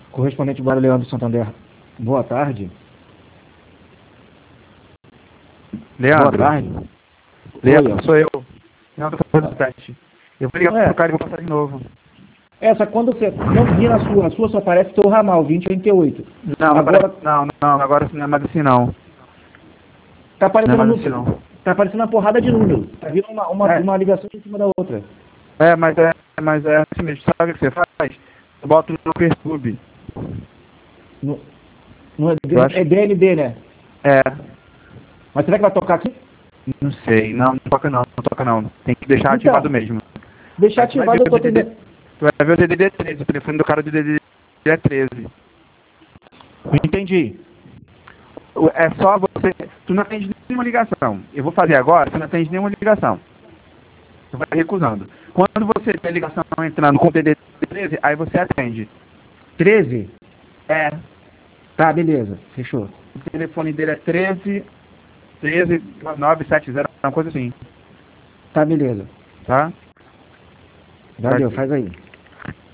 Correspondente Bora Leandro Santander. Boa tarde. Leandro. Boa tarde. Leandro, Oi, sou eu. Leandro, tô fazendo teste. Eu vou ligar pro cara e vou passar de novo. essa quando você conseguir na sua só aparece teu ramal 2088. Não, Agora agora não é mais assim não. tá Não é aparecendo mais assim não. tá aparecendo uma porrada de número. Tá vindo uma ligação em cima da outra. Mas é assim mesmo. Sabe o que você faz? Eu boto no Perturbe. No, no, Eu acho é DND, né? é. Mas será que vai tocar aqui? Não sei. Não toca não, não toca não. Tem que deixar Então, ativado mesmo. deixar Aí tu vai ativado, ver eu tô o DDD. atendendo. Tu vai ver o DDD 13. O telefone do cara do DDD é 13. Entendi. É só você. Tu não atende nenhuma ligação. Eu vou fazer agora, você não atende nenhuma ligação. Você vai recusando. Quando você tem a ligação entrando com o DDD 13, aí você atende. 13? É. Tá, beleza. Fechou. O telefone dele é 970, uma coisa assim. Tá, beleza. Tá? Valeu, faz aí.